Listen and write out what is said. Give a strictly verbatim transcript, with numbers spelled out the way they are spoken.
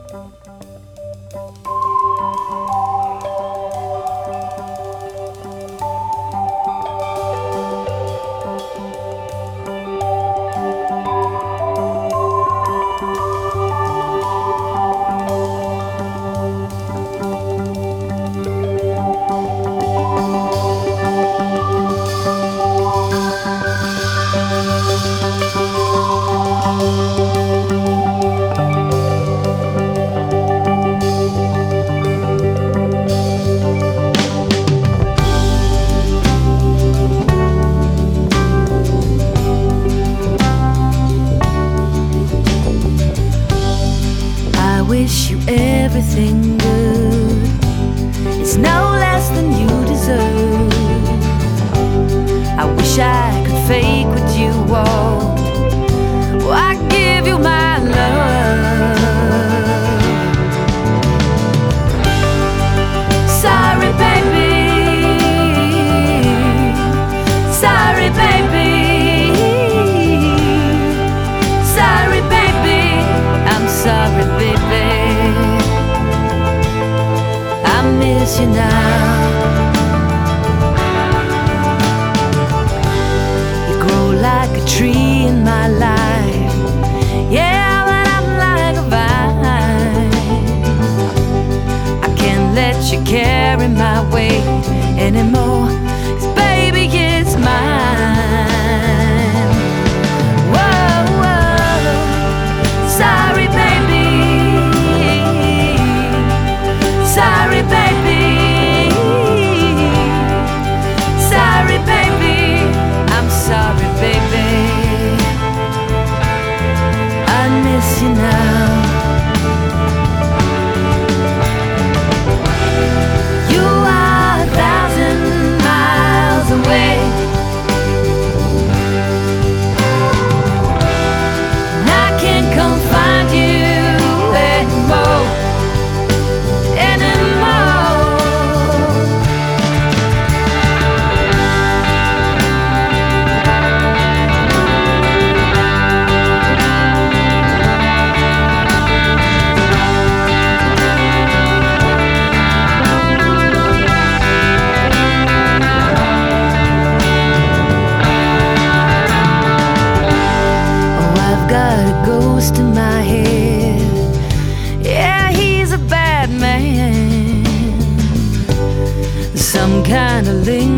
Wish you everything good. It's no less than you deserve. I wish I could fake what you want. Oh, I give you my love. Sorry, baby. Sorry, baby. Sorry, baby. I'm sorry, baby. I miss you now. You grow like a tree in my life. Yeah, but I'm like a vine. I can't let you carry my weight anymore, 'cause baby, it's mine. Whoa, whoa. Sorry, baby. Sorry, baby. Sorry, baby. I'm sorry, baby. I miss you now. You are a thousand miles away, and I can't come find you anymore. Got a ghost in my head. Yeah, he's a bad man. Some kind of link